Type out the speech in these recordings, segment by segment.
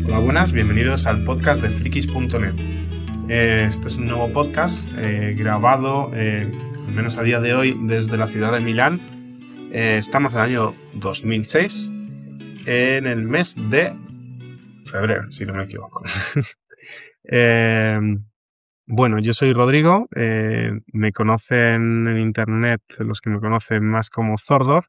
Hola, buenas, bienvenidos al podcast de frikis.net. Este es un nuevo podcast grabado, al menos a día de hoy, desde la ciudad de Milán. Estamos en el año 2006, en el mes de febrero, si no me equivoco. Bueno, yo soy Rodrigo, me conocen en internet, los que me conocen más como Zordor,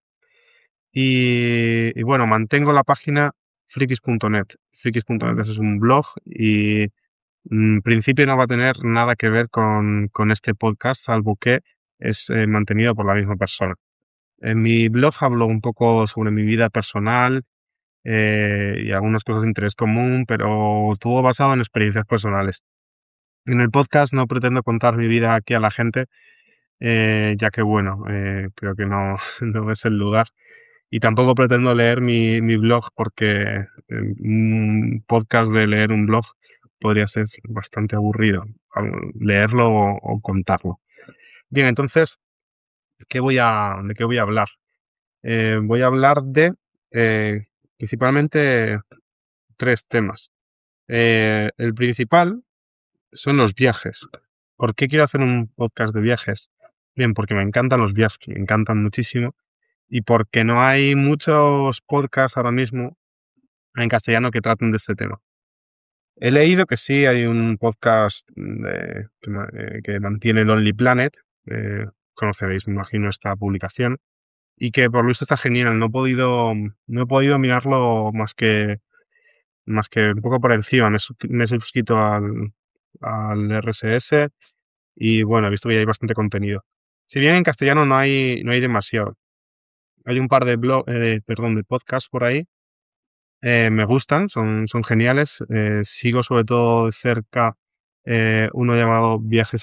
y bueno, mantengo la página frikis.net. Frikis.net es un blog y en principio no va a tener nada que ver con este podcast, salvo que es mantenido por la misma persona. En mi blog hablo un poco sobre mi vida personal y algunas cosas de interés común, pero todo basado en experiencias personales. En el podcast no pretendo contar mi vida aquí a la gente, ya que bueno, creo que no, no es el lugar. Y tampoco pretendo leer mi blog porque un podcast de leer un blog podría ser bastante aburrido, leerlo o contarlo. Bien, entonces, ¿de qué voy a hablar? Voy a hablar de principalmente tres temas. El principal son los viajes. ¿Por qué quiero hacer un podcast de viajes? Bien, porque me encantan los viajes, me encantan muchísimo. Y porque no hay muchos podcasts ahora mismo en castellano que traten de este tema. He leído que sí hay un podcast que mantiene Lonely Planet, conoceréis, me imagino, esta publicación, y que por lo visto está genial. No he podido mirarlo más que un poco por encima. Me he suscrito al RSS y bueno, he visto que hay bastante contenido. Si bien en castellano no hay demasiado. Hay un par de de podcasts por ahí. Me gustan, son geniales. Sigo sobre todo de cerca uno llamado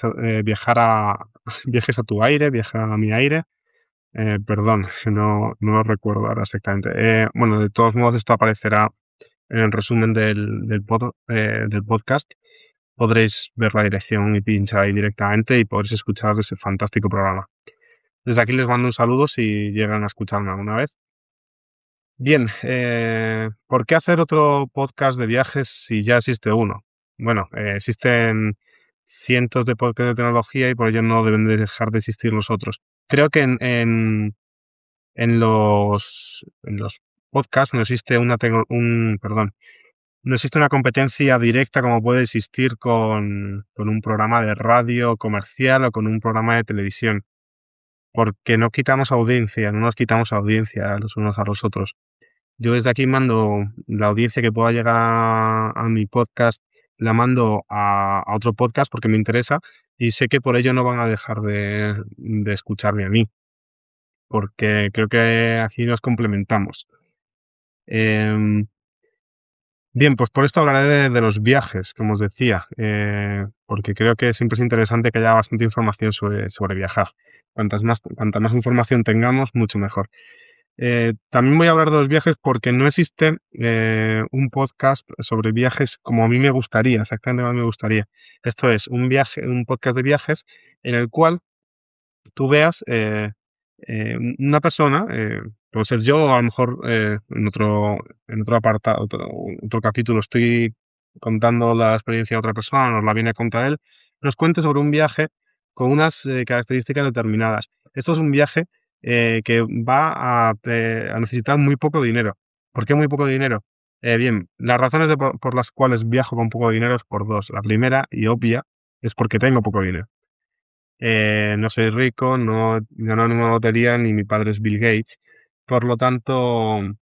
Viajes a tu aire, Viaja a mi aire. Perdón, no lo recuerdo ahora exactamente. Bueno, de todos modos esto aparecerá en el resumen del podcast. Podréis ver la dirección y pinchar ahí directamente y podréis escuchar ese fantástico programa. Desde aquí les mando un saludo si llegan a escucharme alguna vez. Bien, ¿por qué hacer otro podcast de viajes si ya existe uno? Bueno, existen cientos de podcasts de tecnología y por ello no deben de dejar de existir los otros. Creo que en los podcasts no existe no existe una competencia directa como puede existir con un programa de radio comercial o con un programa de televisión, porque no quitamos audiencia, no nos quitamos audiencia los unos a los otros. Yo desde aquí mando la audiencia que pueda llegar a mi podcast, la mando a otro podcast porque me interesa y sé que por ello no van a dejar de escucharme a mí, porque creo que aquí nos complementamos. Em, bien, pues por esto hablaré de los viajes, como os decía, porque creo que siempre es interesante que haya bastante información sobre viajar. Cuanta más información tengamos, mucho mejor. También voy a hablar de los viajes porque no existe un podcast sobre viajes como a mí me gustaría, exactamente como a mí me gustaría. Esto es un podcast de viajes en el cual tú veas una persona, puede ser yo o a lo mejor en otro apartado, otro capítulo estoy contando la experiencia de otra persona, nos la viene a contar él, nos cuente sobre un viaje con unas características determinadas. Esto es un viaje que va a necesitar muy poco dinero. ¿Por qué muy poco dinero? Bien, las razones por las cuales viajo con poco dinero es por dos. La primera y obvia es porque tengo poco dinero. No soy rico, no gano ninguna lotería, ni mi padre es Bill Gates. Por lo tanto,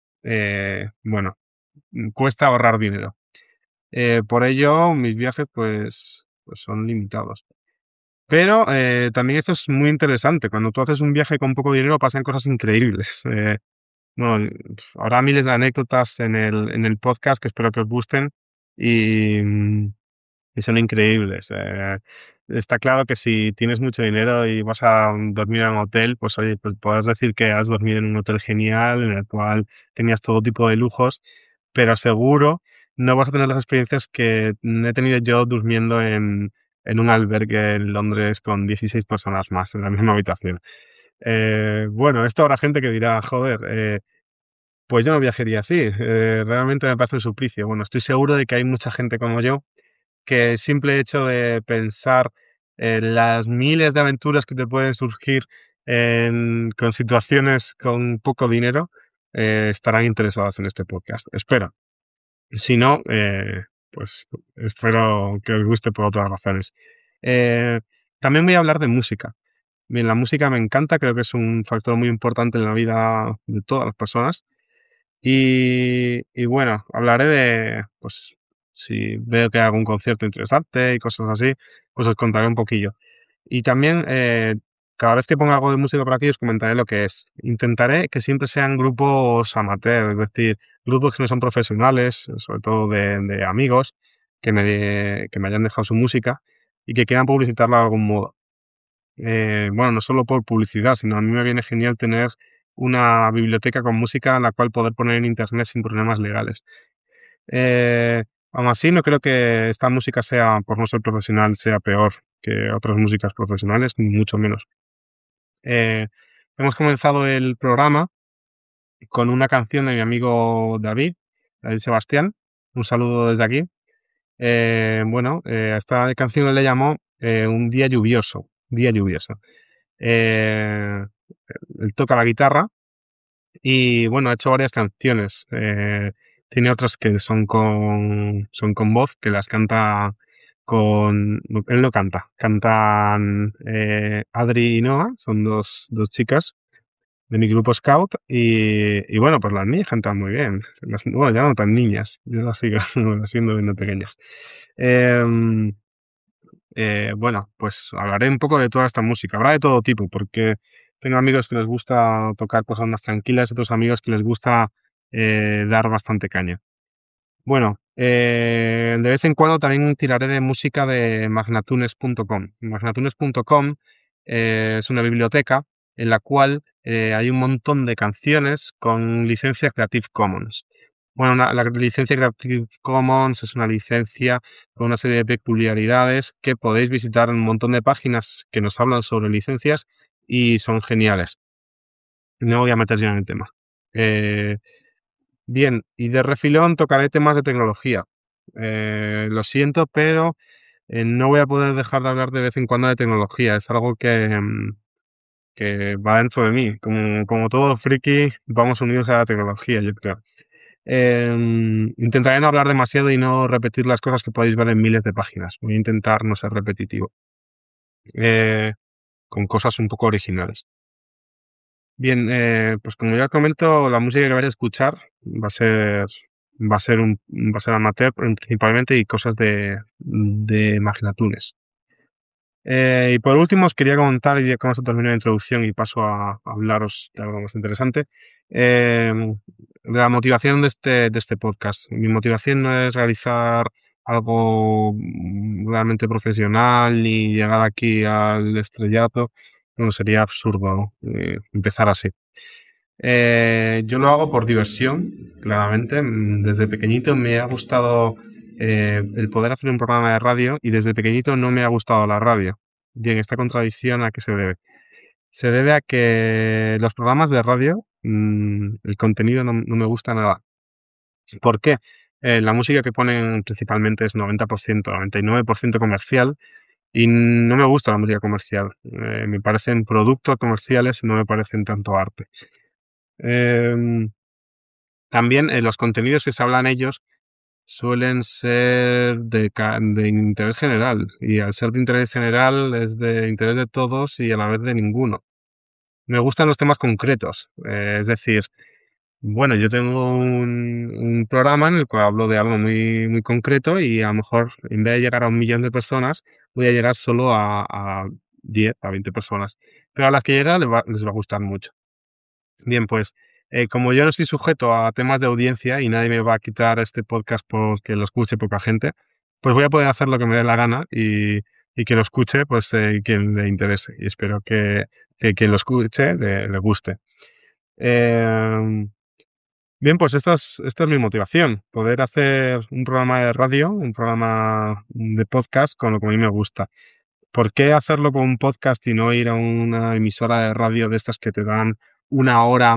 bueno, cuesta ahorrar dinero. Por ello, mis viajes pues son limitados. Pero también esto es muy interesante. Cuando tú haces un viaje con poco dinero pasan cosas increíbles. Bueno, habrá miles de anécdotas en el podcast que espero que os gusten y, y son increíbles. Está claro que si tienes mucho dinero y vas a dormir en un hotel, pues oye, pues podrás decir que has dormido en un hotel genial, en el cual tenías todo tipo de lujos, pero seguro no vas a tener las experiencias que he tenido yo durmiendo en un albergue en Londres con 16 personas más en la misma habitación. Bueno, esto habrá gente que dirá, joder, pues yo no viajaría así. Realmente me parece un suplicio. Bueno, estoy seguro de que hay mucha gente como yo que el simple hecho de pensar en las miles de aventuras que te pueden surgir con situaciones con poco dinero, estarán interesadas en este podcast. Espero. Si no, pues espero que os guste por otras razones. Eh, También voy a hablar de música. Bien, la música me encanta, creo que es un factor muy importante en la vida de todas las personas. Y bueno, hablaré de, pues, si veo que hay algún concierto interesante y cosas así, pues os contaré un poquillo. Y también, cada vez que ponga algo de música por aquí, os comentaré lo que es. Intentaré que siempre sean grupos amateur, es decir, grupos que no son profesionales, sobre todo de amigos, que me hayan dejado su música y que quieran publicitarla de algún modo. Bueno, no solo por publicidad, sino a mí me viene genial tener una biblioteca con música en la cual poder poner en internet sin problemas legales. Eh, Aún así, no creo que esta música sea, por no ser profesional, sea peor que otras músicas profesionales, ni mucho menos. Eh, Hemos comenzado el programa con una canción de mi amigo David Sebastián. Un saludo desde aquí. Bueno, a esta canción le llamó Un día lluvioso. Día lluvioso. Eh, Él toca la guitarra y bueno, ha hecho varias canciones. Tiene otras que son con voz, que las canta con... Él no canta, cantan Adri y Noah, son dos chicas de mi grupo Scout y bueno, pues las niñas cantan muy bien. Bueno, ya no tan niñas, yo las sigo, las sigo viendo pequeñas. Em, bueno, pues hablaré un poco de toda esta música. Habrá de todo tipo, porque tengo amigos que les gusta tocar cosas más tranquilas y otros amigos que les gusta dar bastante caña. Bueno, de vez en cuando también tiraré de música de magnatunes.com. Magnatunes.com es una biblioteca en la cual hay un montón de canciones con licencia Creative Commons. Bueno, la licencia Creative Commons es una licencia con una serie de peculiaridades que podéis visitar en un montón de páginas que nos hablan sobre licencias y son geniales. No voy a meter ya en el tema. Eh, Bien, y de refilón tocaré temas de tecnología. Lo siento, pero no voy a poder dejar de hablar de vez en cuando de tecnología. Es algo que va dentro de mí. Como todo friki, vamos unidos a la tecnología, yo creo. Intentaré no hablar demasiado y no repetir las cosas que podéis ver en miles de páginas. Voy a intentar no ser repetitivo. eh, con cosas un poco originales. Bien, pues como ya comento, la música que vais a escuchar va a ser amateur principalmente y cosas de Magnatunes. Y por último os quería comentar, y ya con esto termino la introducción y paso a hablaros de algo más interesante, de la motivación de este podcast. Mi motivación no es realizar algo realmente profesional ni llegar aquí al estrellato. Bueno, sería absurdo empezar así. Yo lo hago por diversión, claramente. Desde pequeñito me ha gustado el poder hacer un programa de radio y desde pequeñito no me ha gustado la radio. Bien, esta contradicción ¿a qué se debe? Se debe a que los programas de radio, el contenido no me gusta nada. ¿Por qué? La música que ponen principalmente es 90%, 99% comercial y no me gusta la música comercial. Me parecen productos comerciales y no me parecen tanto arte. Em, También los contenidos que se hablan ellos suelen ser de interés general y al ser de interés general es de interés de todos y a la vez de ninguno. Me gustan los temas concretos, es decir, bueno, yo tengo un programa en el cual hablo de algo muy, muy concreto y a lo mejor en vez de llegar a 1 millón de personas, voy a llegar solo a 10, a 20 personas. Pero a las que llega les va a gustar mucho. Bien, pues como yo no estoy sujeto a temas de audiencia y nadie me va a quitar este podcast porque lo escuche poca gente, pues voy a poder hacer lo que me dé la gana y que lo escuche pues quien le interese. Y espero que quien lo escuche le guste. Eh, Bien, pues esta es mi motivación, poder hacer un programa de radio, un programa de podcast con lo que a mí me gusta. ¿Por qué hacerlo con un podcast y no ir a una emisora de radio de estas que te dan 1 hora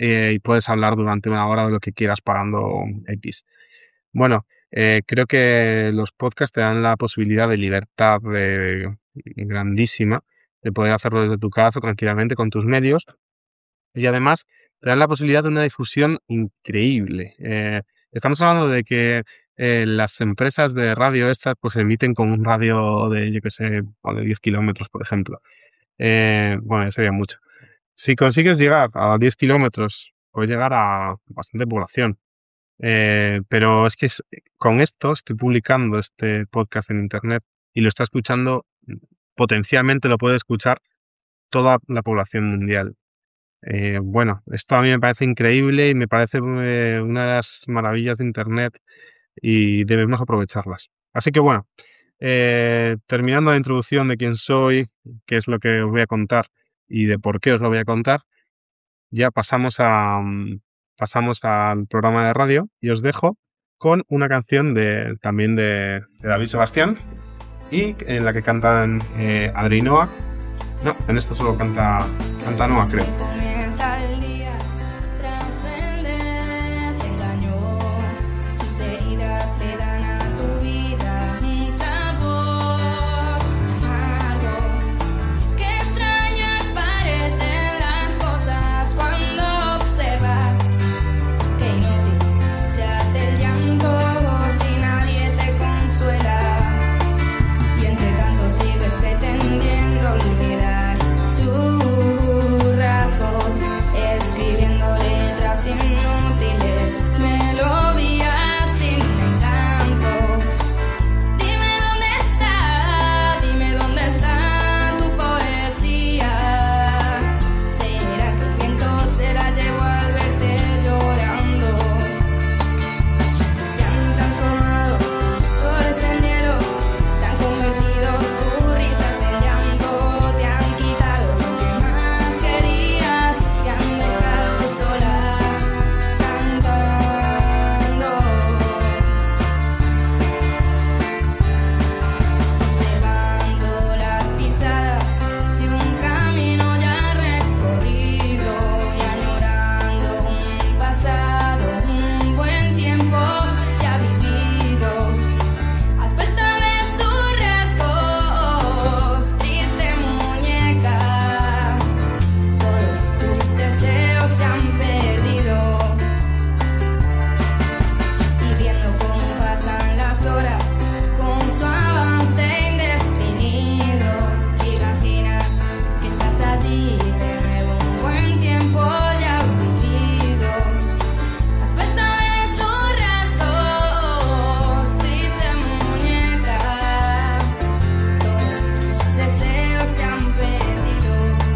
y puedes hablar durante una hora de lo que quieras pagando X. Bueno, creo que los podcasts te dan la posibilidad de libertad grandísima de poder hacerlo desde tu casa tranquilamente con tus medios y además te dan la posibilidad de una difusión increíble. Estamos hablando de que las empresas de radio estas pues emiten con un radio de, yo qué sé, o de 10 kilómetros, por ejemplo. Bueno, ya sería mucho. Si consigues llegar a 10 kilómetros, puedes llegar a bastante población. Pero es que con esto estoy publicando este podcast en internet y lo está escuchando, potencialmente lo puede escuchar toda la población mundial. Bueno, esto a mí me parece increíble y me parece una de las maravillas de internet y debemos aprovecharlas. Así que bueno, terminando la introducción de quién soy, qué es lo que os voy a contar y de por qué os lo voy a contar, ya pasamos al programa de radio y os dejo con una canción también de David Sebastián y en la que cantan Adri y Noah. No, en esto solo canta Noah, creo. Comienza el día tras el desengaño, sus heridas le dan a tu vida un sabor amargo. Qué extrañas parecen las cosas cuando observas que inútil se hace el llanto si nadie te consuela y entre tanto sigues pretendiendo olvidar sus rasgos, escribiendo letras inútiles, melodías sin encanto. Dime dónde está tu poesía. ¿Será que el viento se la llevó al verte llorando? Se han transformado tus soles en hielo, se han convertido tus risas en llanto, te han quitado lo que más querías, te han dejado sola cantando. Observando las pisadas de un camino ya recorrido y añorando un pasado, un buen tiempo ya vivido. Aspecto de sus rasgos, triste muñeca, todos tus deseos se han perdido. Y viendo cómo pasan las horas con su avance indefinido, imaginas que estás allí de nuevo, un buen tiempo ya vivido. Aspecto de sus rasgos, triste muñeca, todos tus deseos se han perdido.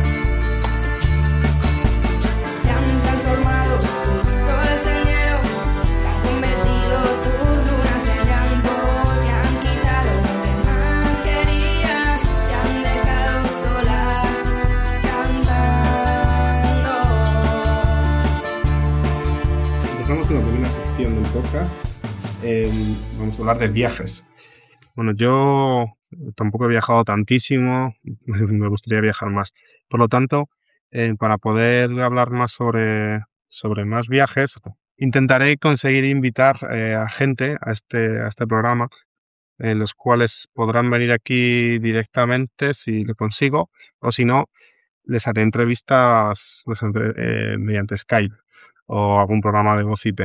Se han transformado tus soles en hielo, se han convertido tus lunas en llanto, te han quitado lo que más querías, te han dejado sola cantando. Empezamos con la primera sección del podcast. Vamos a hablar de viajes. Bueno, yo tampoco he viajado tantísimo, me gustaría viajar más. Por lo tanto, para poder hablar más sobre más viajes, intentaré conseguir invitar a gente a este programa, en los cuales podrán venir aquí directamente si lo consigo, o si no, les haré entrevistas mediante Skype o algún programa de voz IP.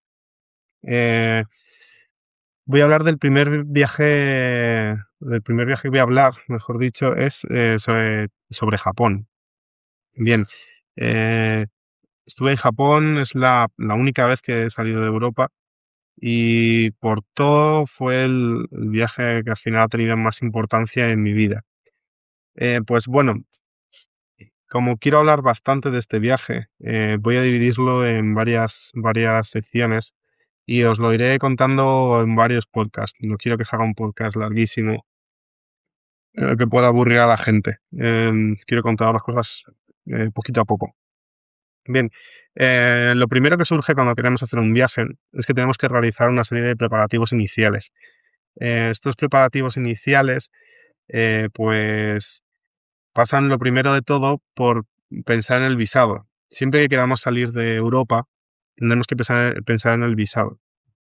Voy a hablar del primer viaje que voy a hablar, mejor dicho, es sobre Japón. Bien, estuve en Japón, es la única vez que he salido de Europa y por todo fue el viaje que al final ha tenido más importancia en mi vida. Pues bueno, como quiero hablar bastante de este viaje, voy a dividirlo en varias secciones y os lo iré contando en varios podcasts. No quiero que se haga un podcast larguísimo que pueda aburrir a la gente. Quiero contar las cosas poquito a poco. Bien, lo primero que surge cuando queremos hacer un viaje es que tenemos que realizar una serie de preparativos iniciales. Estos preparativos iniciales, pues pasan lo primero de todo por pensar en el visado. siempre que queramos salir de Europa, tendremos que pensar en el visado.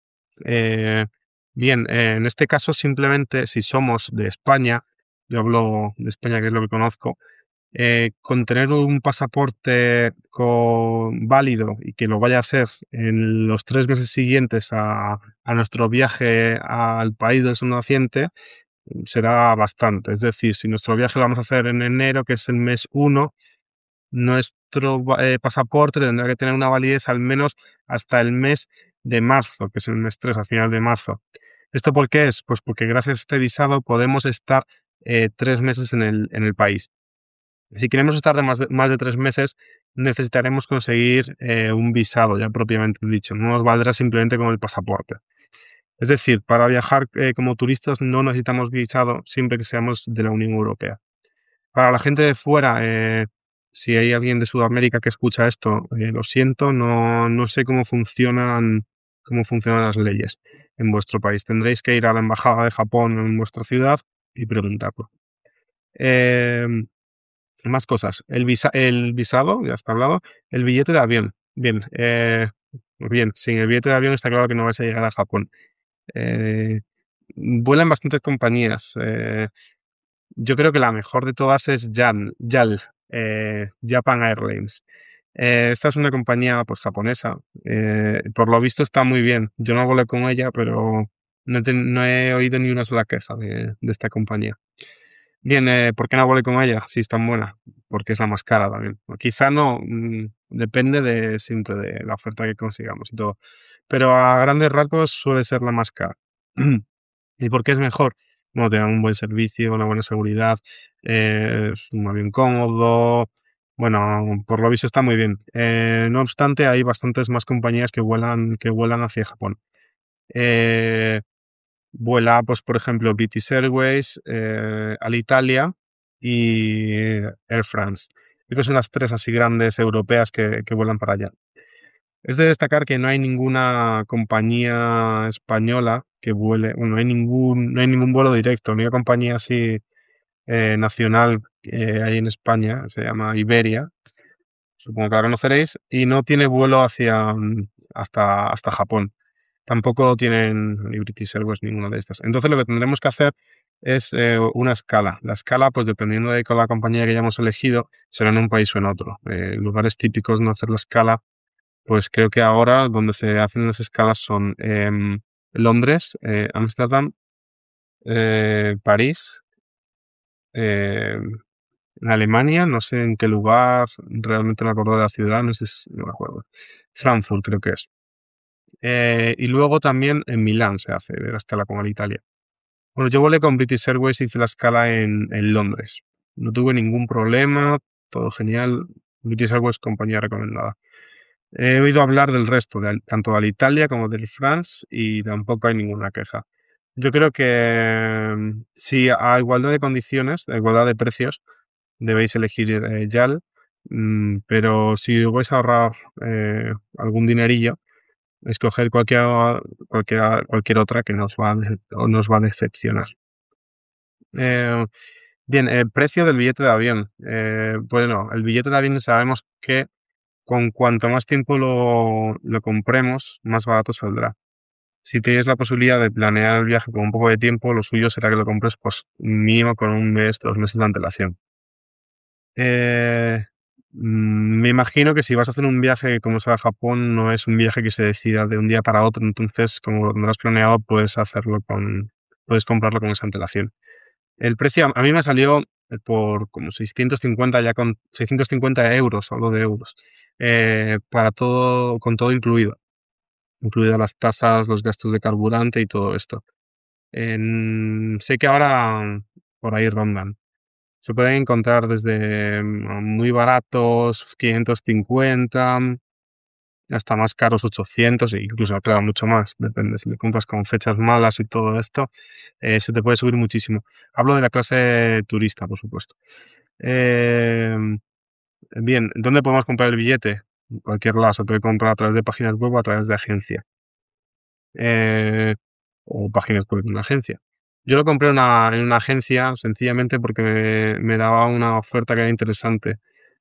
Bien, en este caso simplemente si somos de España, yo hablo de España que es lo que conozco, con tener un pasaporte válido y que lo vaya a ser en los 3 meses siguientes a nuestro viaje al país del sol naciente, será bastante. Es decir, si nuestro viaje lo vamos a hacer en enero, que es el mes 1, nuestro pasaporte tendrá que tener una validez al menos hasta el mes de marzo, que es el mes 3, al final de marzo. ¿Esto por qué es? Pues porque gracias a este visado podemos estar 3 meses en el país. Si queremos estar más de 3 meses, necesitaremos conseguir un visado, ya propiamente dicho. No nos valdrá simplemente con el pasaporte. Es decir, para viajar como turistas no necesitamos visado siempre que seamos de la Unión Europea. Para la gente de fuera, si hay alguien de Sudamérica que escucha esto, lo siento, no sé cómo funcionan las leyes en vuestro país. Tendréis que ir a la embajada de Japón en vuestra ciudad y preguntarlo. Eh, Más cosas. El visado, ya está hablado. El billete de avión. Bien, sin el billete de avión está claro que no vais a llegar a Japón. Eh, Vuelan bastantes compañías. Yo creo que la mejor de todas es JAL, Japan Airlines. Esta es una compañía pues japonesa. Por lo visto está muy bien. Yo no volé con ella, pero no he oído ni una sola queja de esta compañía. Bien, ¿por qué no volé con ella si es tan buena? Porque es la más cara también. O quizá no, depende siempre de la oferta que consigamos y todo. Pero a grandes rasgos suele ser la más cara. ¿Y por qué es mejor? Bueno, te dan un buen servicio, una buena seguridad, es un avión cómodo. Bueno, por lo visto está muy bien. No obstante, hay bastantes más compañías que vuelan hacia Japón. Eh, Vuela, pues, por ejemplo, British Airways, Alitalia y Air France. Creo que son las tres así grandes europeas que vuelan para allá. Es de destacar que no hay ninguna compañía española que vuele, bueno, no hay ningún vuelo directo. La única compañía así nacional que hay en España se llama Iberia, supongo que la conoceréis, y no tiene vuelo hasta Japón. Tampoco lo tienen ni British Airways, ninguna de estas. Entonces lo que tendremos que hacer es una escala. La escala, pues dependiendo de con la compañía que hayamos elegido, será en un país o en otro. Lugares típicos de no hacer la escala, pues creo que ahora donde se hacen las escalas son Londres, Ámsterdam, París, eh, en Alemania, no sé en qué lugar, realmente no me acuerdo de la ciudad, no sé no me acuerdo. Frankfurt creo que es. Y luego también en Milán se hace la escala con Alitalia. Bueno, yo volé con British Airways y hice la escala en Londres. No tuve ningún problema, todo genial. British Airways, compañía recomendada. He oído hablar del resto, tanto de Alitalia como del France, y tampoco hay ninguna queja. Yo creo que si a igualdad de condiciones, a igualdad de precios, debéis elegir YAL, pero si vais a ahorrar algún dinerillo, escoger cualquier otra que nos va a decepcionar. Bien, el precio del billete de avión. Bueno, el billete de avión sabemos que con cuanto más tiempo lo compremos, más barato saldrá. Si tienes la posibilidad de planear el viaje con un poco de tiempo, lo suyo será que lo compres pues mínimo con 1 mes, 2 meses de antelación. Me imagino que si vas a hacer un viaje como sea a Japón, no es un viaje que se decida de un día para otro, entonces como lo tendrás planeado, puedes comprarlo con esa antelación. El precio a mí me salió por como 650, ya con 650 euros, hablo de euros, para todo, con todo incluidas las tasas, los gastos de carburante y todo esto. Sé que ahora por ahí rondan. Se pueden encontrar desde muy baratos, 550, hasta más caros, 800, e incluso, claro, mucho más. Depende, si le compras con fechas malas y todo esto, se te puede subir muchísimo. Hablo de la clase turista, por supuesto. Eh, Bien, ¿dónde podemos comprar el billete? En cualquier lado, se puede comprar a través de páginas web o a través de agencia. Eh, o páginas web de una agencia. Yo lo compré en una agencia sencillamente porque me daba una oferta que era interesante.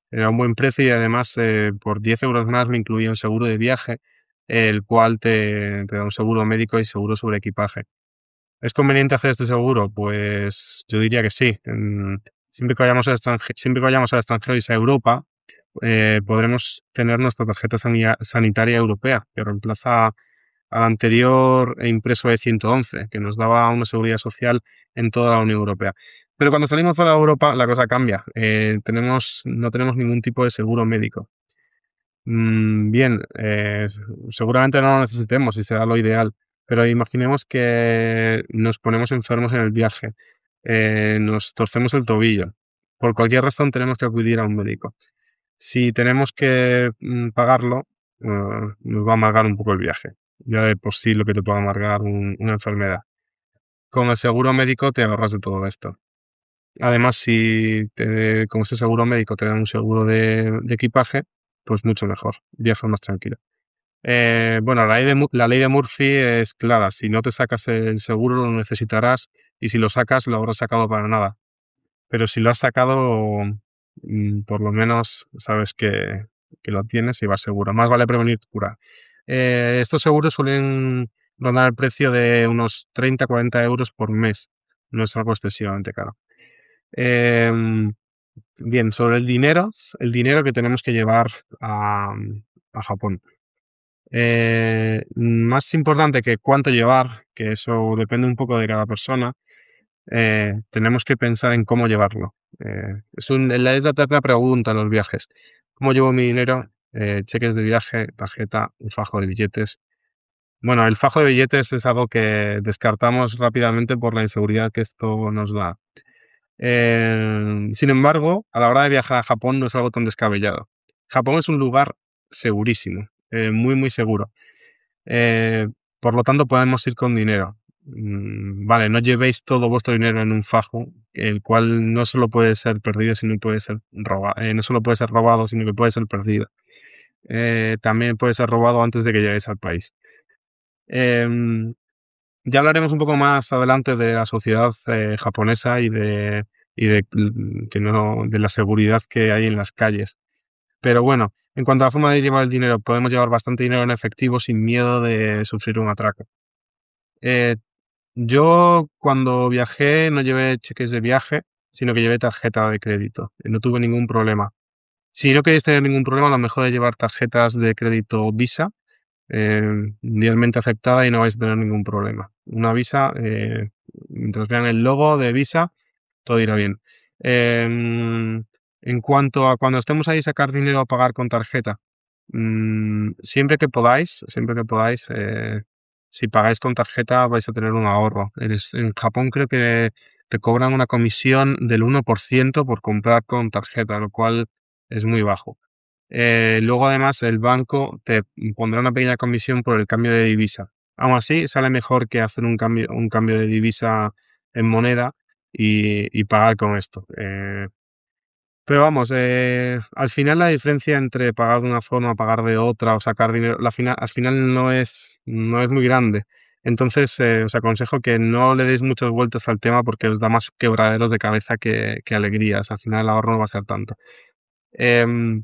Era un buen precio y además por 10 euros más me incluía un seguro de viaje, el cual te da un seguro médico y seguro sobre equipaje. ¿Es conveniente hacer este seguro? Pues yo diría que sí. Siempre que vayamos siempre que vayamos al extranjero y sea Europa, podremos tener nuestra tarjeta sanitaria europea, que reemplaza al anterior e impreso de 111, que nos daba una seguridad social en toda la Unión Europea. Pero cuando salimos fuera de Europa, la cosa cambia. No tenemos ningún tipo de seguro médico. Bien, seguramente no lo necesitemos y será lo ideal, pero imaginemos que nos ponemos enfermos en el viaje, nos torcemos el tobillo. Por cualquier razón tenemos que acudir a un médico. Si tenemos que pagarlo, nos va a amargar un poco el viaje. Ya de por sí lo que te puede amargar una enfermedad. Con el seguro médico te ahorras de todo esto. Además, con ese seguro médico te dan un seguro de equipaje, pues mucho mejor, viajas más tranquilo. Bueno, la ley de Murphy es clara. Si no te sacas el seguro, lo necesitarás y si lo sacas, lo habrás sacado para nada. Pero si lo has sacado, por lo menos sabes que lo tienes y vas seguro. Más vale prevenir que curar. Estos seguros suelen rondar el precio de unos 30-40 euros por mes. No es algo excesivamente caro. Em, Bien, sobre el dinero que tenemos que llevar a Japón. Más importante que cuánto llevar, que eso depende un poco de cada persona, tenemos que pensar en cómo llevarlo. Es la tercera pregunta en los viajes. ¿Cómo llevo mi dinero? Cheques de viaje, tarjeta, un fajo de billetes. Bueno, el fajo de billetes es algo que descartamos rápidamente por la inseguridad que esto nos da. Sin embargo, a la hora de viajar a Japón no es algo tan descabellado. Japón es un lugar segurísimo, muy, muy seguro. Eh, por lo tanto, podemos ir con dinero. Vale, no llevéis todo vuestro dinero en un fajo, el cual no solo puede ser perdido, sino puede ser robado, no solo puede ser robado, sino que puede ser perdido. También puede ser robado antes de que lleguéis al país. Em, ya hablaremos un poco más adelante de la sociedad japonesa de la seguridad que hay en las calles. Pero bueno, en cuanto a la forma de llevar el dinero, podemos llevar bastante dinero en efectivo sin miedo de sufrir un atraco. Eh, yo cuando viajé no llevé cheques de viaje, sino que llevé tarjeta de crédito. No tuve ningún problema. Si no queréis tener ningún problema, lo mejor es llevar tarjetas de crédito Visa, eh, mundialmente aceptada y no vais a tener ningún problema. Una Visa, mientras vean el logo de Visa, todo irá bien. En cuanto a cuando estemos ahí sacar dinero a pagar con tarjeta, siempre que podáis, si pagáis con tarjeta vais a tener un ahorro. En Japón creo que te cobran una comisión del 1% por comprar con tarjeta, lo cual es muy bajo. Luego además el banco te pondrá una pequeña comisión por el cambio de divisa. Aún así, sale mejor que hacer un cambio de divisa en moneda y pagar con esto. Pero vamos, al final la diferencia entre pagar de una forma, pagar de otra o sacar dinero, al final no es muy grande. Entonces, os aconsejo que no le deis muchas vueltas al tema porque os da más quebraderos de cabeza que alegrías. Al final el ahorro no va a ser tanto. Em,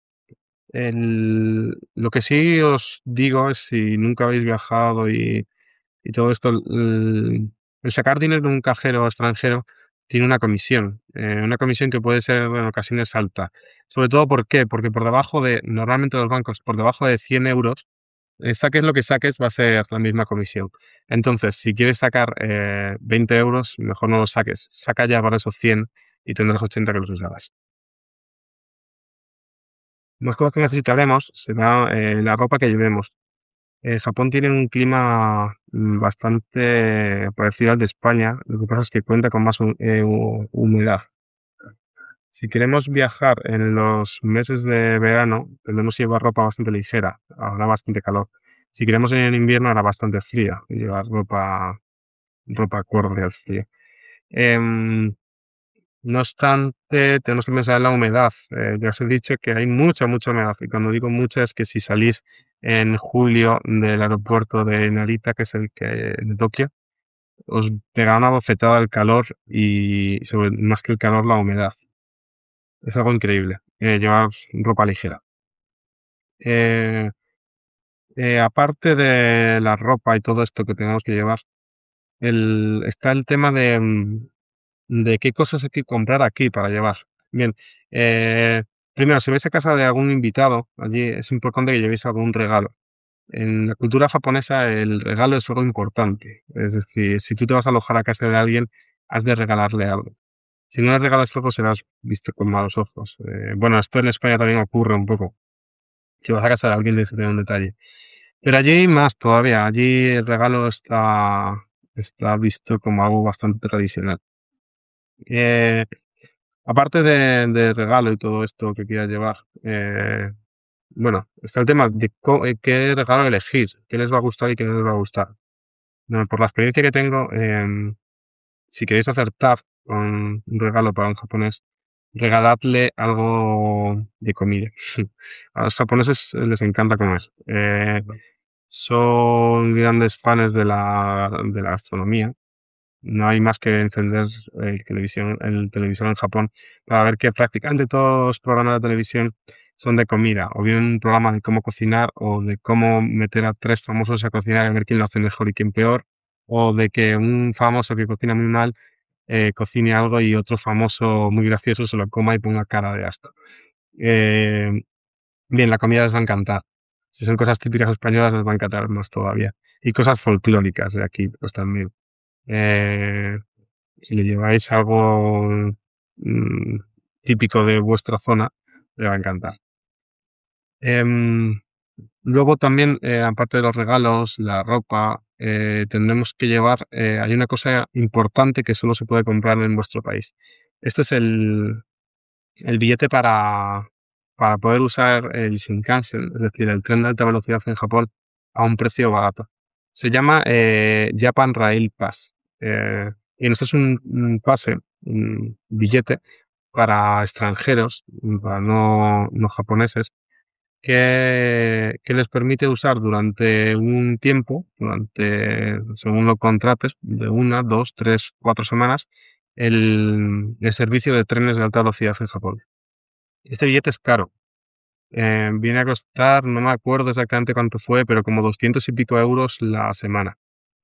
lo que sí os digo es si nunca habéis viajado y todo esto, el sacar dinero en un cajero extranjero tiene una comisión que puede ser en ocasiones alta. Sobre todo, ¿por qué? Porque normalmente los bancos, por debajo de 100 euros, saques lo que saques, va a ser la misma comisión. Entonces, si quieres sacar 20 euros, mejor no los saques. Saca ya para esos 100 y tendrás 80 que los usarás. Más cosas que necesitaremos será la ropa que llevemos. Japón tiene un clima bastante parecido al de España, lo que pasa es que cuenta con más humedad. Si queremos viajar en los meses de verano, tendremos que llevar ropa bastante ligera, habrá bastante calor. Si queremos en invierno, hará bastante fría, y llevar ropa acorde al frío. Em, no obstante, tenemos que pensar en la humedad. Ya os he dicho que hay mucha, mucha humedad. Y cuando digo mucha es que si salís en julio del aeropuerto de Narita, que es de Tokio, os pegará una bofetada el calor y más que el calor, la humedad. Es algo increíble. llevar ropa ligera. Eh, Aparte de la ropa y todo esto que tenemos que llevar, está el tema de qué cosas hay que comprar aquí para llevar. Bien, eh, primero, si vais a casa de algún invitado, allí es importante que llevéis algún regalo. En la cultura japonesa el regalo es algo importante. Es decir, si tú te vas a alojar a casa de alguien, has de regalarle algo. Si no le regalas algo, serás visto con malos ojos. Bueno, esto en España también ocurre un poco. Si vas a casa de alguien, tienes que tener un detalle. Pero allí más todavía. Allí el regalo está visto como algo bastante tradicional. Eh, Aparte de regalo y todo esto que quieras llevar, bueno, está el tema de qué regalo elegir, qué les va a gustar y qué no les va a gustar. Bueno, por la experiencia que tengo, si queréis acertar con un regalo para un japonés, regaladle algo de comida. A los japoneses les encanta comer. Son grandes fans de la gastronomía. No hay más que encender el televisor en Japón para ver que prácticamente todos los programas de televisión son de comida, o bien un programa de cómo cocinar, o de cómo meter a tres famosos a cocinar y a ver quién lo hace mejor y quién peor, o de que un famoso que cocina muy mal cocine algo y otro famoso muy gracioso se lo coma y ponga cara de asco. Eh, Bien, la comida les va a encantar. Si son cosas típicas españolas, les va a encantar más todavía. Y cosas folclóricas de aquí, pues también. Eh, si le lleváis algo mm, típico de vuestra zona, le va a encantar. Em, Luego también, aparte de los regalos, la ropa, tendremos que llevar, hay una cosa importante que solo se puede comprar en vuestro país. Este es el billete para poder usar el Shinkansen, es decir, el tren de alta velocidad en Japón a un precio barato. Se llama Japan Rail Pass. Y esto es un pase, un billete para extranjeros, para no japoneses, que les permite usar durante un tiempo, según lo contrates, de 1, 2, 3, 4 semanas, el servicio de trenes de alta velocidad en Japón. Este billete es caro. Viene a costar, no me acuerdo exactamente cuánto fue, pero como 200 y pico euros la semana.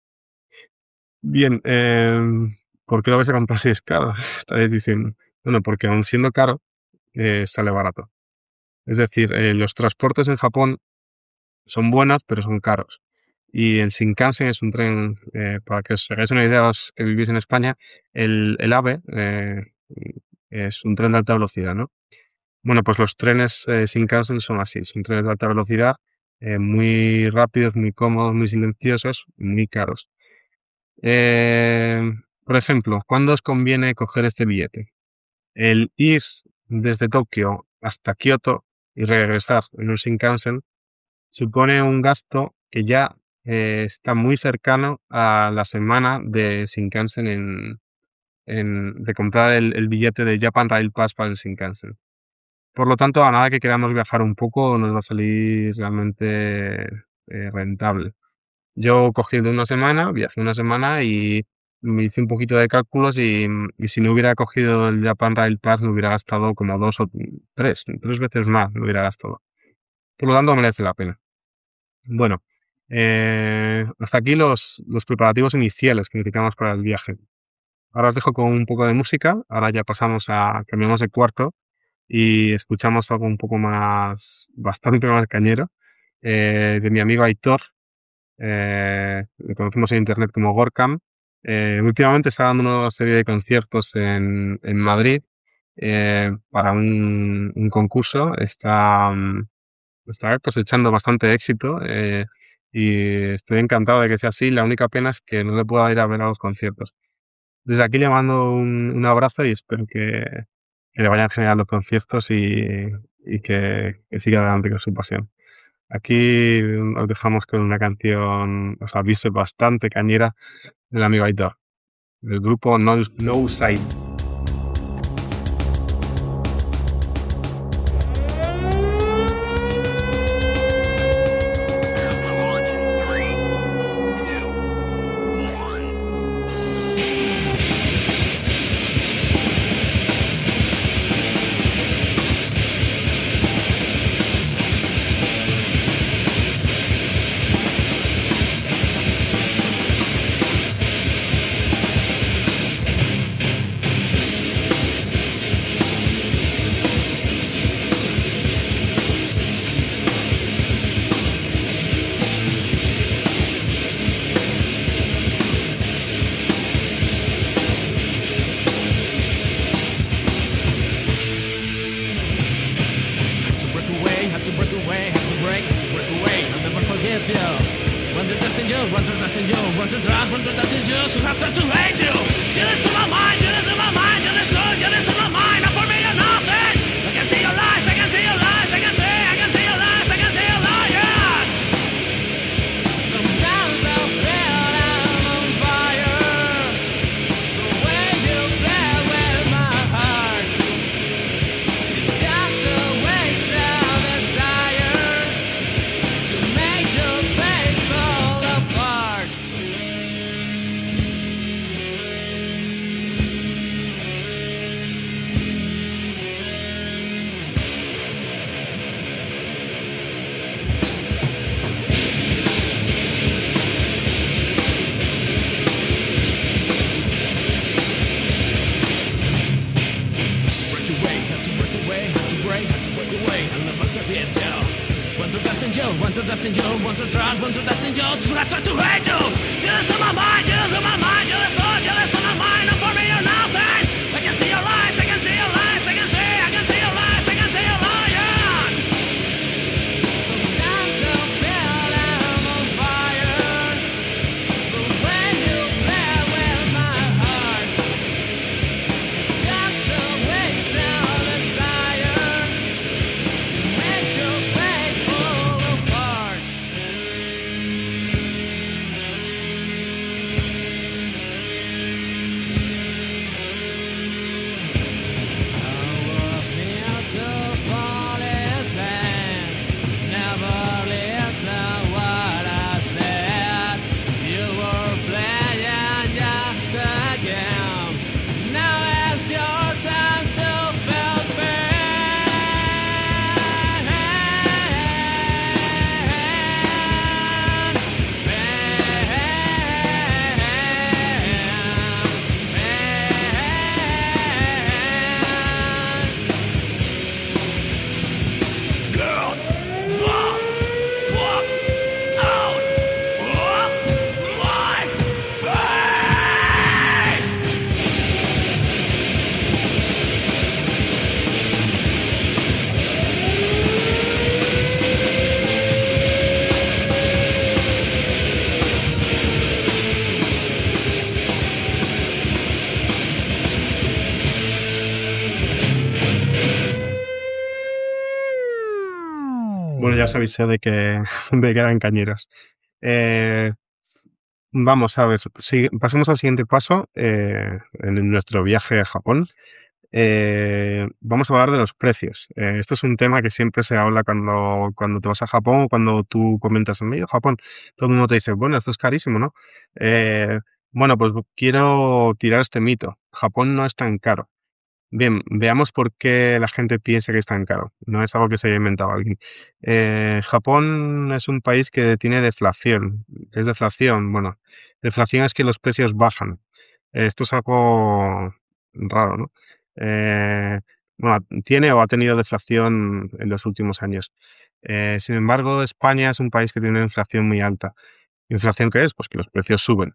Bien, ¿por qué lo vais a comprar si es caro? Estaréis diciendo. Bueno, porque aun siendo caro, sale barato. Es decir, los transportes en Japón son buenos, pero son caros. Y el Shinkansen es un tren, para que os hagáis una idea, los que vivís en España, el AVE es un tren de alta velocidad, ¿no? Bueno, pues los trenes Shinkansen son así, son trenes de alta velocidad, muy rápidos, muy cómodos, muy silenciosos, muy caros. Eh, por ejemplo, ¿cuándo os conviene coger este billete? El ir desde Tokio hasta Kioto y regresar en un Shinkansen supone un gasto que ya está muy cercano a la semana de Shinkansen de comprar el billete de Japan Rail Pass para el Shinkansen. Por lo tanto, a nada que queramos viajar un poco, nos va a salir realmente rentable. Yo cogí de una semana, viajé una semana y me hice un poquito de cálculos y si no hubiera cogido el Japan Rail Pass me hubiera gastado como dos o tres veces más me hubiera gastado. Por lo tanto, merece la pena. Bueno, hasta aquí los preparativos iniciales que necesitamos para el viaje. Ahora os dejo con un poco de música, ahora ya cambiamos de cuarto y escuchamos algo un poco bastante más cañero, de mi amigo Aitor, lo conocemos en internet como Gorkam. Últimamente está dando una serie de conciertos en Madrid para un concurso. Está cosechando bastante éxito y estoy encantado de que sea así. La única pena es que no le pueda ir a ver a los conciertos. Desde aquí le mando un abrazo y espero que le vayan genial los conciertos y que siga adelante con su pasión. Aquí os dejamos con una canción, os aviso, bastante cañera del amigo Aitor, del grupo No Side. start to hate you. Jealous to my mind, jealous to my mind, jealous to my mind. Not for me or nothing. I can see your lies, I can see your lies, I can see your lies, I can see your lies. Sometimes I feel I'm on fire. The way you play with my heart, it's just a waste of desire to make your faith fall apart. Break away, have to break away, have to break, have to break away, and never forget you. Want to dance in you, want to dance in you, want to trust, want to dance in you, just I try to hate you. Jealous to my mind, jealous to my mind, jealous to my mind, not for me or nothing. I can see your lies, I can see your lies, I can see your lies, I can see your lies. Sometimes I feel I'm on fire, but when you play with my heart, just a waste of desire to make your faith fall apart. I was near to fall asleep, never listen what I said. You were playing just a game. Now it's your time to feel Get the fuck out of my face! Bueno, ya os avisé de que, de que eran cañeros. Vamos a ver, pasemos al siguiente paso en nuestro viaje a Japón. Vamos a hablar de los precios. Esto es un tema que siempre se habla cuando te vas a Japón o cuando tú comentas en medio Japón. Todo el mundo te dice, bueno, esto es carísimo, ¿no? Bueno, pues quiero tirar este mito. Japón no es tan caro. Bien, veamos por qué la gente piensa que es tan caro. No es algo que se haya inventado alguien. Japón es un país que tiene deflación. ¿Qué es deflación? Bueno, deflación es que los precios bajan. Esto es algo raro, ¿no? Bueno, tiene o ha tenido deflación en los últimos años. Sin embargo, España es un país que tiene una inflación muy alta. ¿Inflación qué es? Pues que los precios suben.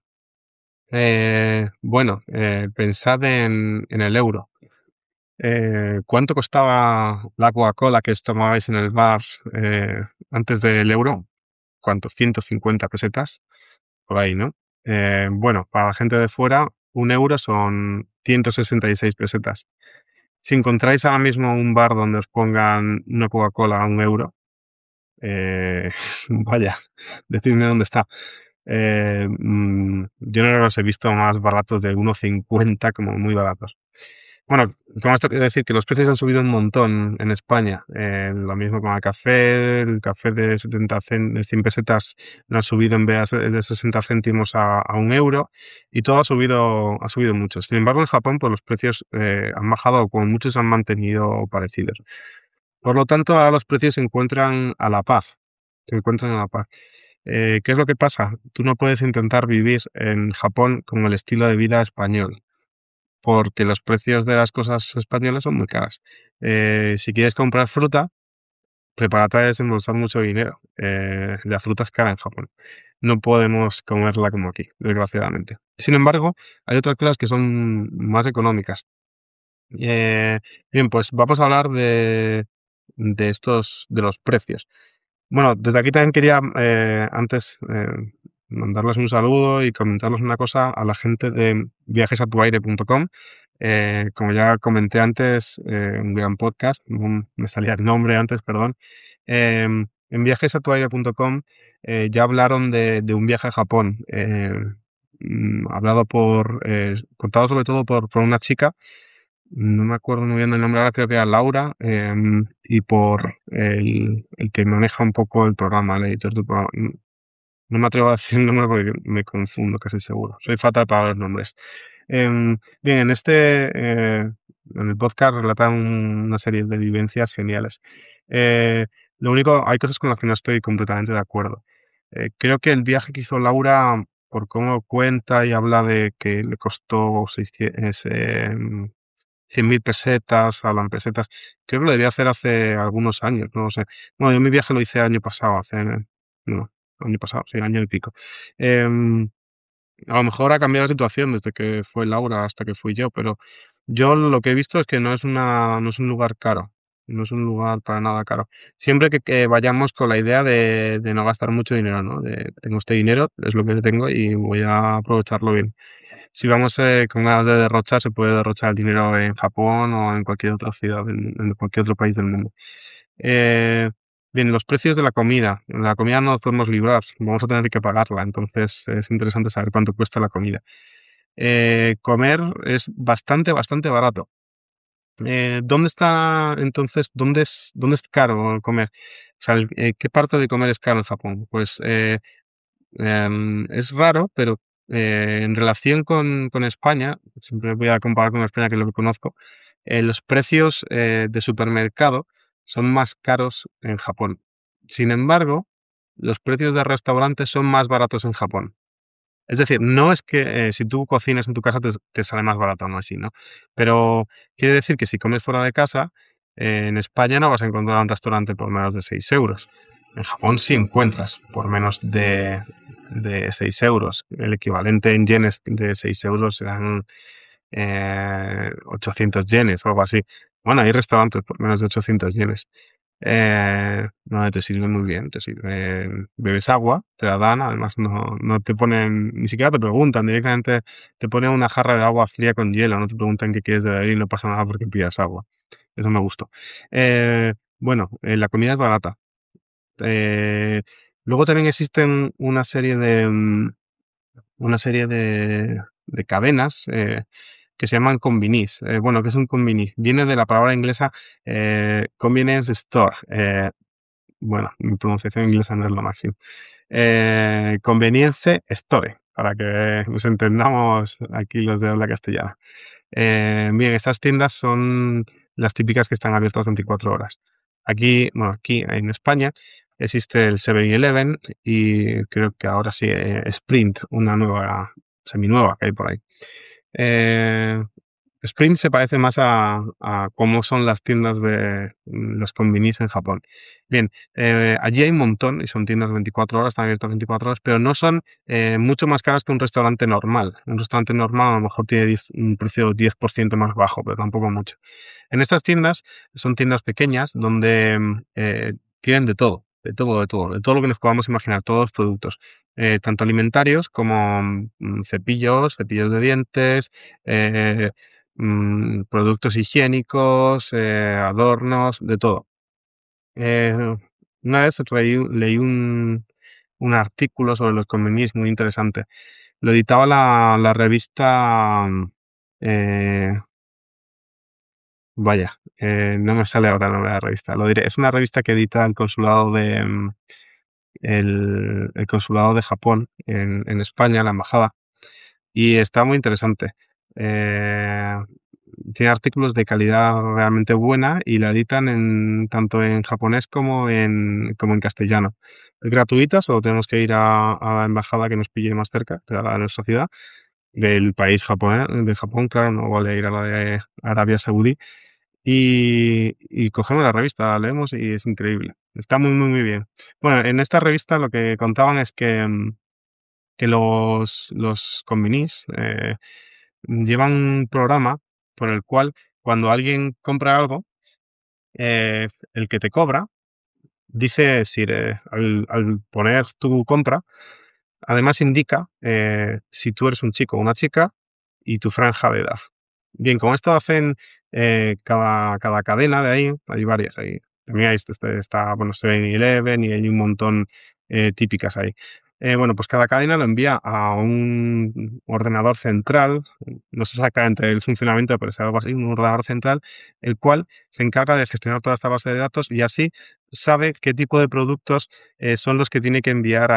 Bueno, pensad en el euro. ¿Cuánto costaba la Coca-Cola que os tomabais en el bar antes del euro? ¿Cuánto? 150 pesetas, por ahí, ¿no? Bueno, para la gente de fuera, un euro son 166 pesetas. Si encontráis ahora mismo un bar donde os pongan una Coca-Cola a un euro, vaya, decidme dónde está. Yo no los he visto más baratos de 1,50 como muy baratos. Bueno, con esto quiero decir que los precios han subido un montón en España. Lo mismo con el café de 100 pesetas no ha subido en vez de 60 céntimos a un euro y todo ha subido mucho. Sin embargo, en Japón pues los precios han bajado, como muchos han mantenido parecidos. Por lo tanto, ahora los precios se encuentran a la par. ¿Qué es lo que pasa? Tú no puedes intentar vivir en Japón con el estilo de vida español, porque los precios de las cosas españolas son muy caras. Si quieres comprar fruta, prepárate a desembolsar mucho dinero. La fruta es cara en Japón. No podemos comerla como aquí, desgraciadamente. Sin embargo, hay otras cosas que son más económicas. Bien, pues vamos a hablar de los precios. Bueno, desde aquí también quería antes mandarles un saludo y comentarles una cosa a la gente de viajesatuaire.com. Como ya comenté antes, un gran podcast, me salía el nombre antes, perdón. En viajesatuaire.com ya hablaron de un viaje a Japón, hablado contado sobre todo por una chica, no me acuerdo muy bien del nombre ahora, creo que era Laura, y por el que maneja un poco el programa, el editor del programa. No me atrevo a decir el nombre porque me confundo, casi seguro. Soy fatal para los nombres. Bien, en el podcast relatan una serie de vivencias geniales. Eh, lo único, hay cosas con las que no estoy completamente de acuerdo. Creo que el viaje que hizo Laura, por cómo cuenta y habla de que le costó 100.000 pesetas, hablan pesetas, creo que lo debía hacer hace algunos años, no lo sé. Bueno, yo mi viaje lo hice el año pasado, no, año pasado, sí, año y pico. Em, a lo mejor ha cambiado la situación desde que fue Laura hasta que fui yo, pero yo lo que he visto es que no es un lugar caro, no es un lugar para nada caro. Siempre que vayamos con la idea de no gastar mucho dinero, ¿no? Tengo este dinero, es lo que tengo y voy a aprovecharlo bien. Si vamos con ganas de derrochar, se puede derrochar el dinero en Japón o en cualquier otra ciudad, en cualquier otro país del mundo. Eh, Bien, los precios de la comida. La comida no nos podemos librar, vamos a tener que pagarla, entonces es interesante saber cuánto cuesta la comida. Comer es bastante barato. ¿Dónde está entonces, dónde es caro comer? O sea, ¿qué parte de comer es caro en Japón? Pues es raro, pero en relación con España, siempre voy a comparar con España, que es lo que conozco, los precios de supermercado son más caros en Japón. Sin embargo, los precios de restaurantes son más baratos en Japón. Es decir, no es que si tú cocinas en tu casa te sale más barato, no así, ¿no? Pero quiere decir que si comes fuera de casa, en España no vas a encontrar un restaurante por menos de 6 euros. En Japón sí encuentras por menos de 6 euros. El equivalente en yenes de 6 euros serán 800 yenes o algo así. Bueno, hay restaurantes por menos de 800 yenes. No, te sirven muy bien, bebes agua, te la dan, además no te ponen, ni siquiera te preguntan, directamente te ponen una jarra de agua fría con hielo, no te preguntan qué quieres de beber y no pasa nada porque pidas agua. Eso me gustó. Bueno, la comida es barata. Eh, Luego también existen una serie de cadenas que se llaman convenies. Bueno, ¿qué es un conveni? Viene de la palabra inglesa convenience store. Bueno, mi pronunciación inglesa no es lo máximo. Convenience store, para que nos entendamos aquí los de habla castellana. Bien, estas tiendas son las típicas que están abiertas 24 horas. Aquí en España existe el 7-Eleven y creo que ahora sí, Sprint, una nueva, seminueva que hay por ahí. Eh, Sprint se parece más a cómo son las tiendas de los convenis en Japón. Bien, allí hay un montón y son tiendas 24 horas, están abiertas 24 horas, pero no son mucho más caras que un restaurante normal. Un restaurante normal a lo mejor tiene un precio 10% más bajo, pero tampoco mucho. En estas tiendas son tiendas pequeñas donde tienen de todo lo que nos podamos imaginar, todos los productos, tanto alimentarios como cepillos de dientes, eh, productos higiénicos, adornos, de todo. Eh, una vez leí un artículo sobre los convenis muy interesante. Lo editaba la revista, eh, no me sale ahora el nombre de la revista, lo diré. Es una revista que edita el consulado el consulado de Japón en España, la embajada, y está muy interesante. Eh, Tiene artículos de calidad realmente buena y la editan tanto en japonés como en castellano. Es gratuita, solo tenemos que ir a la embajada que nos pille más cerca de nuestra ciudad, del país de Japón, claro, no vale ir a la de Arabia Saudí. Y cogemos la revista, la leemos y es increíble. Está muy bien. Bueno, en esta revista lo que contaban es que los convenis llevan un programa por el cual cuando alguien compra algo, el que te cobra dice, al poner tu compra, además indica si tú eres un chico o una chica y tu franja de edad. Bien, con esto hacen cada cadena de ahí, hay varias ahí. También hay, está, bueno, 7-Eleven y hay un montón típicas ahí. Bueno, pues cada cadena lo envía a un ordenador central, no sé exactamente el funcionamiento, pero es algo así, un ordenador central, el cual se encarga de gestionar toda esta base de datos y así sabe qué tipo de productos son los que tiene que enviar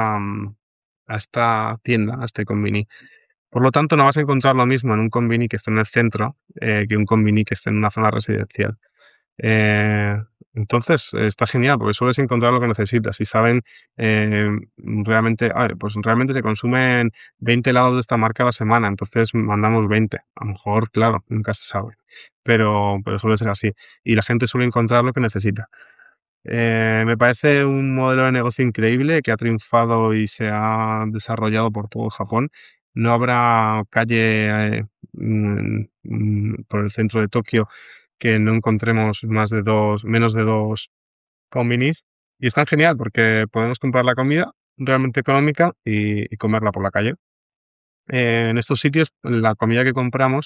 a esta tienda, a este convini. Por lo tanto, no vas a encontrar lo mismo en un convini que esté en el centro que un convini que esté en una zona residencial. Eh, entonces, está genial porque sueles encontrar lo que necesitas y saben realmente, a ver, pues realmente se consumen 20 helados de esta marca a la semana, entonces mandamos 20. A lo mejor, claro, nunca se sabe, pero suele ser así. Y la gente suele encontrar lo que necesita. Me parece un modelo de negocio increíble que ha triunfado y se ha desarrollado por todo Japón. No habrá calle por el centro de Tokio que no encontremos menos de dos combinis. Y es tan genial porque podemos comprar la comida realmente económica y comerla por la calle. En estos sitios, la comida que compramos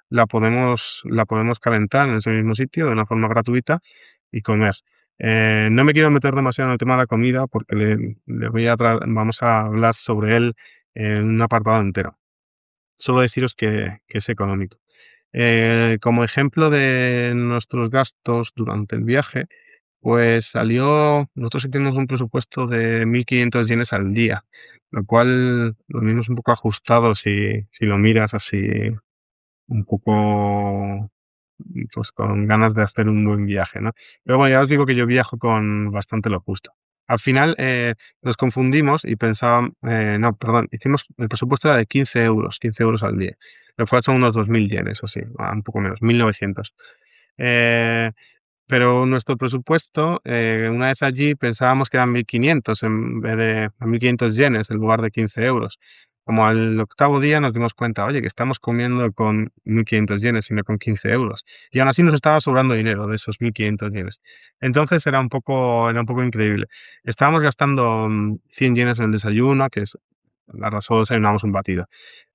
la podemos calentar en ese mismo sitio de una forma gratuita y comer. No me quiero meter demasiado en el tema de la comida porque vamos a hablar sobre él en un apartado entero. Solo deciros que es económico. Como ejemplo de nuestros gastos durante el viaje, pues nosotros sí tenemos un presupuesto de 1.500 yenes al día, lo cual lo mismo es un poco ajustado si lo miras así un poco pues con ganas de hacer un buen viaje, ¿no? Pero bueno, ya os digo que yo viajo con bastante lo justo. Al final nos confundimos y pensábamos, no, perdón, el presupuesto era de 15 euros al día, lo cual son unos 2.000 yenes o sí, un poco menos, 1.900. Eh, pero nuestro presupuesto, una vez allí pensábamos que eran 1.500 en vez de 1.500 yenes en lugar de 15 euros. Como al octavo día nos dimos cuenta, oye, que estamos comiendo con 1.500 yenes y no con 15 euros. Y aún así nos estaba sobrando dinero de esos 1.500 yenes. Entonces era un poco increíble. Estábamos gastando 100 yenes en el desayuno, que es, la verdad, solo desayunamos un batido.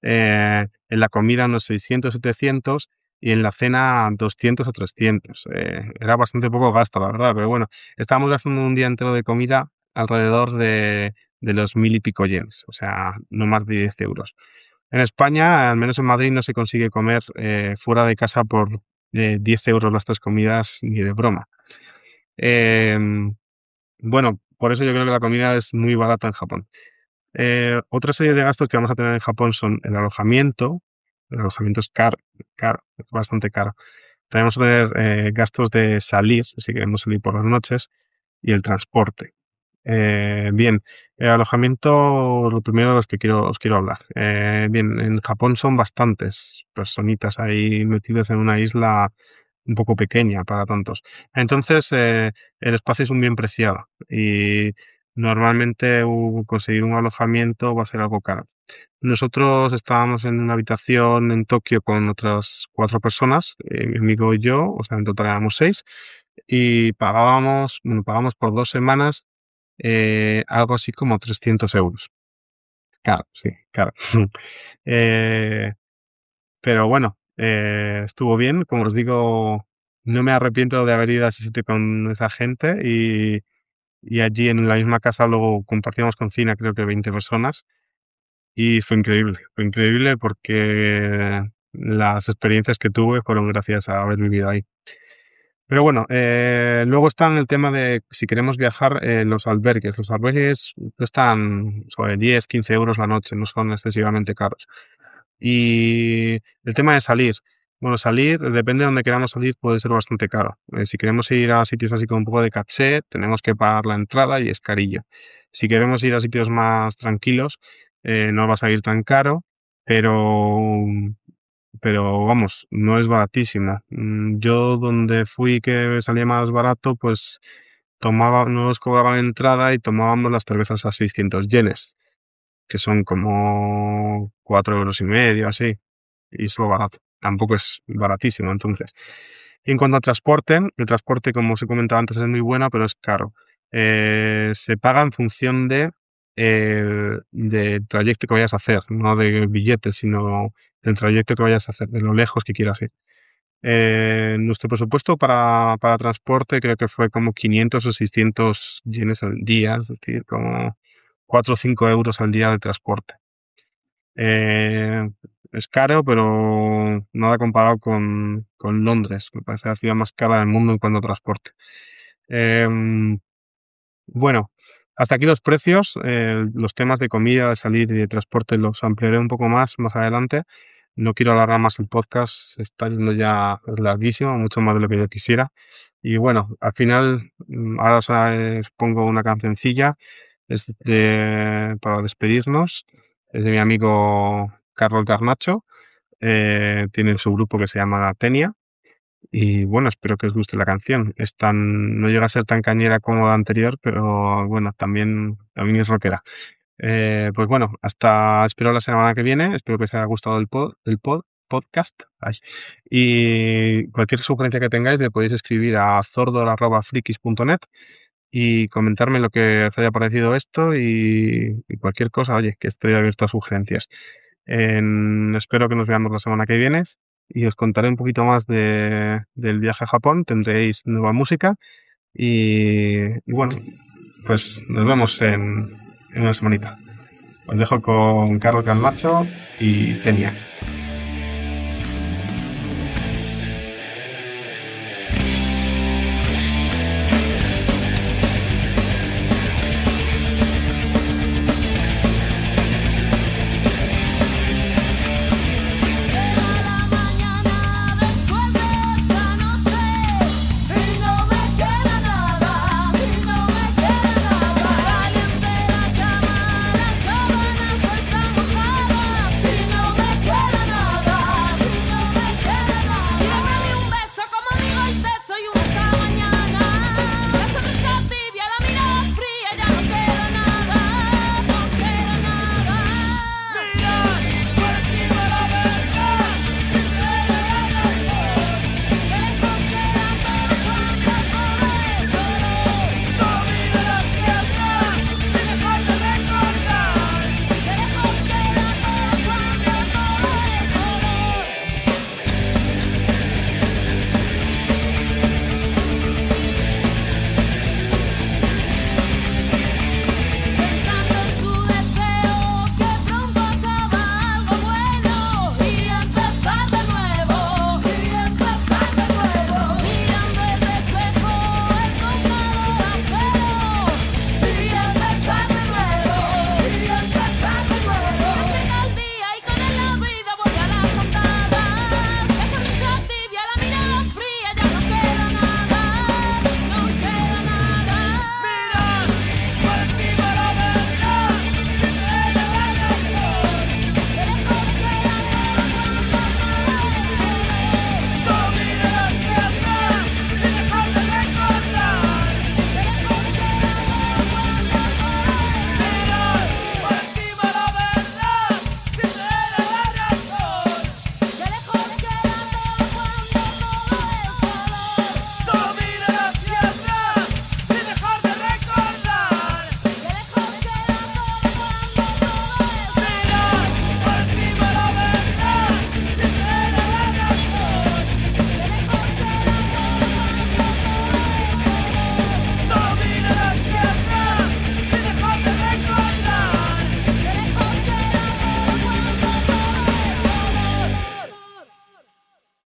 En la comida unos 600, 700 y en la cena 200 o 300. Era bastante poco gasto, la verdad, pero bueno, estábamos gastando un día entero de comida alrededor de los 1.000 y pico yenes, o sea, no más de 10 euros. En España, al menos en Madrid, no se consigue comer fuera de casa por 10 euros las tres comidas ni de broma. Em, bueno, por eso yo creo que la comida es muy barata en Japón. Otra serie de gastos que vamos a tener en Japón son el alojamiento. El alojamiento es caro, es bastante caro. Tenemos que tener gastos de salir, si queremos salir por las noches, y el transporte. Bien, el alojamiento, lo primero de los que os quiero hablar. Bien, en Japón son bastantes personitas ahí metidas en una isla un poco pequeña para tantos. Entonces, el espacio es un bien preciado y normalmente conseguir un alojamiento va a ser algo caro. Nosotros estábamos en una habitación en Tokio con otras 4 personas, mi amigo y yo, o sea, en total éramos 6, y pagamos por 2 semanas algo así como 300 euros. Claro, sí, claro. Eh, pero bueno, estuvo bien. Como os digo, no me arrepiento de haber ido a ese sitio con esa gente y allí en la misma casa luego compartíamos cocina, creo que 20 personas. Y fue increíble porque las experiencias que tuve fueron gracias a haber vivido ahí. Pero bueno, luego está el tema de si queremos viajar, los albergues. Los albergues cuestan sobre 10, 15 euros la noche, no son excesivamente caros. Y el tema de salir. Bueno, salir, depende de donde queramos salir, puede ser bastante caro. Si queremos ir a sitios así con un poco de caché, tenemos que pagar la entrada y es carillo. Si queremos ir a sitios más tranquilos, no va a salir tan caro, pero, pero vamos, no es baratísima. Yo donde fui que salía más barato, pues no nos cobraban entrada y tomábamos las cervezas a 600 yenes, que son como 4,5 euros, así, y es lo barato. Tampoco es baratísimo, entonces. Y en cuanto a transporte, el transporte, como os he comentado antes, es muy bueno, pero es caro. Se paga en función de del trayecto que vayas a hacer, no de billetes, sino del trayecto que vayas a hacer, de lo lejos que quieras ir. Nuestro presupuesto para transporte creo que fue como 500 o 600 yenes al día, es decir, como 4 o 5 euros al día de transporte. Eh, es caro, pero nada comparado con Londres, me parece la ciudad más cara del mundo en cuanto a transporte. Bueno, hasta aquí los precios. Los temas de comida, de salir y de transporte los ampliaré un poco más adelante. No quiero alargar más el podcast, se está yendo ya larguísimo, mucho más de lo que yo quisiera. Y bueno, al final, ahora os pongo una cancioncilla para despedirnos. Es de mi amigo Carlos Garnacho. Tiene su grupo que se llama Tenia. Y bueno, espero que os guste la canción. No llega a ser tan cañera como la anterior, pero bueno, también es rockera. Pues bueno, espero la semana que viene. Espero que os haya gustado podcast. Ay. Y cualquier sugerencia que tengáis me podéis escribir a zordor@frikis.net y comentarme lo que os haya parecido esto y cualquier cosa, oye, que estoy abierto a sugerencias. Espero que nos veamos la semana que viene y os contaré un poquito más del viaje a Japón. Tendréis nueva música y bueno, pues nos vemos en una semanita. Os dejo con Carlos Galmacho y Tenia.